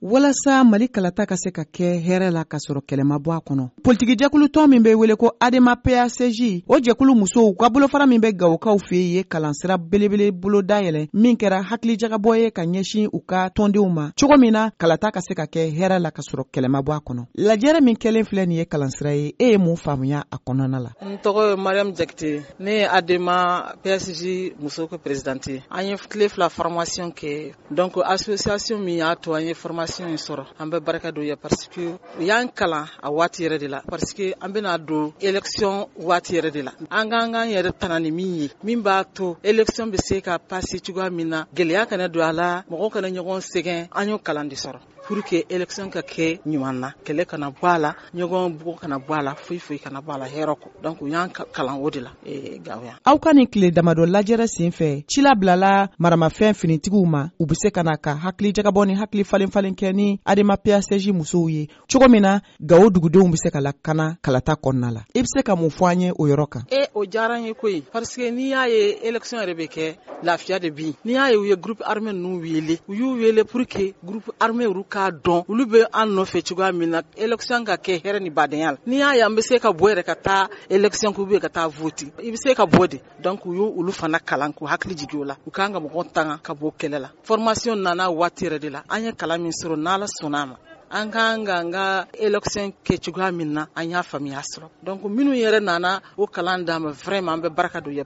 walasa Mali kalata ka se ka kɛ hɛrɛ la ka sɔrɔ kɛlɛma bɔ a kɔnɔ. Politiki jɛkulu tɔn min bɛ wele ko ADEMA PACJ o jɛkulu musow ka bolofara min bɛ Gawokaw fɛ ye kalansira belebele bolo dayɛlɛ min kɛra hakilijagabɔ ye ka ɲɛsin u ka tɔndenw ma cogo min na kalata ka se ka kɛ hɛrɛ la ka sɔrɔ kɛlɛma bɔ a kɔnɔ. Lajɛrɛ min kɛlen filɛ nin ye kalansira ye e ye mun faamuya a kɔnɔna la? N tɔgɔ ye Mariam Jakite, ne ye ADEMA PACJ muso ko présidente. An ye tile fila formation kɛ, donc association min y'a to an ye formation in sɔrɔ an bɛ barika don ye parce que u y'an kalan a waati yɛrɛ de la, parce que an bɛna don élection waati yɛrɛ de la. An k'an yɛrɛ tana ni min ye min b'a to élection bɛ se ka passer cogoya min na, gɛlɛya kana don a la, mɔgɔw kana ɲɔgɔn sɛgɛn, an y'o kalan de sɔrɔ pour que élection ka kɛ ɲuman na, kɛlɛ kana bɔ a la, ɲɔgɔn bugo kana bɔ a la, foyi kana bɔ a la hɛrɛ kɔ. Donc u y'an kalan o de la Gawuya. Aw ka nin tile damadɔ lajɛrɛ sen fɛ ci labilala maramafɛn finitigiw ma u bɛ se ka na ka hakili jagabɔ ni hakili falen kɛ ni ADEMA PACJ musow ye cogo min na Gawo dugudenw bɛ se ka lakana kalata kɔnɔna la. I bɛ se ka mun fɔ an ye o yɔrɔ kan? O diyara n ye koyi, parce que n'i y'a ye élection yɛrɛ bɛ kɛ lafiya de bi. N'i y'a ye u ye groupe armé ninnu wele, u y'u wele pour que groupe armé olu k'a dɔn olu bɛ an nɔfɛ cogoya min na élection ka kɛ hɛrɛ ni badenya la. N'i y'a ye an bɛ se ka bɔ yɛrɛ ka taa élection k'u bɛ ka taa vote, i bɛ se ka bɔ de. Donc u y'olu fana kalan k'u hakili jigin o la, u kan ka mɔgɔw tanga ka bɔ kɛlɛ la. Formation nana waati yɛrɛ de la, an ye kalan min sɔrɔ n'Ala sɔnna a ma. An kan ka élection kɛ cogoya min na an y'a faamuya sɔrɔ. Donc minnu yɛrɛ nana o kalan d'an ma vraiment an bɛ barika don ye.